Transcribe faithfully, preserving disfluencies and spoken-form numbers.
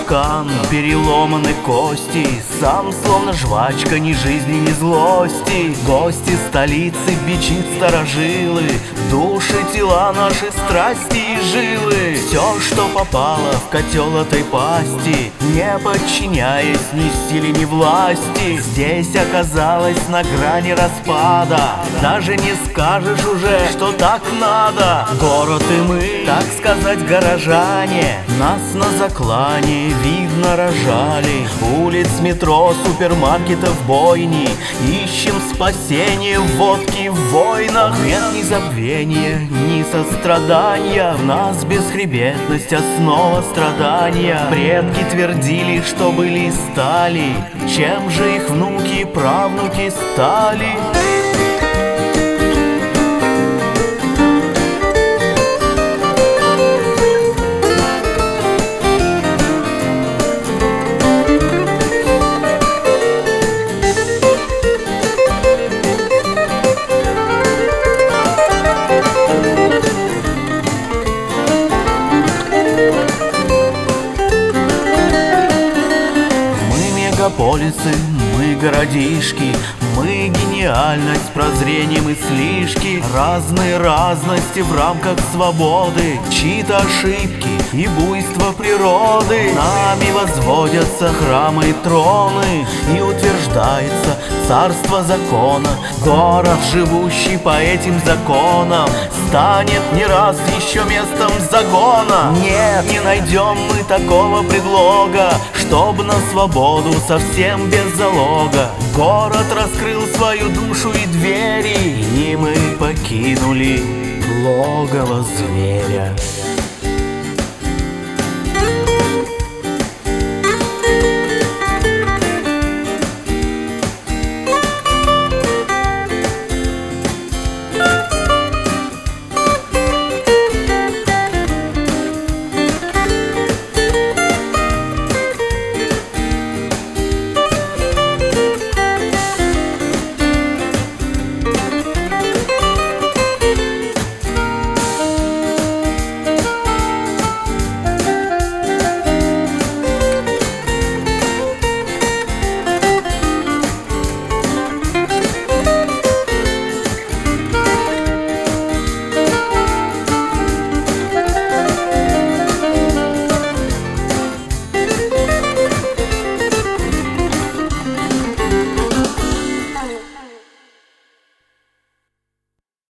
капкан, переломаны кости, сам словно жвачка, ни жизни, ни злости. Гости столицы, бичи старожилы, души, тела, наши страсти и жилы. Все, что попало в котел этой пасти, не подчиняясь ни силе, ни власти, здесь оказалось на грани распада. Даже не скажешь уже, что так надо. Город и мы, так сказать, горожане, нас на заклане, видно, рожали. Улиц, метро, супермаркетов, бойни, ищем спасение в водке, в войнах. Нет ни забвения, ни сострадания, в нас бесхребетность, основа страдания. Предки твердили, что были и стали, чем же их внуки и правнуки стали? Мегаполисы, мы городишки, мы гениальность, прозрение, мыслишки. Разные разности в рамках свободы, чьи-то ошибки и буйство природы. Нами возводятся храмы и троны, и утверждается царство закона. Город, живущий по этим законам, станет не раз еще местом загона. Нет, не найдем мы такого предлога, чтоб на свободу совсем без залога. Город раскрыл свою душу и двери, и мы покинули логово зверя.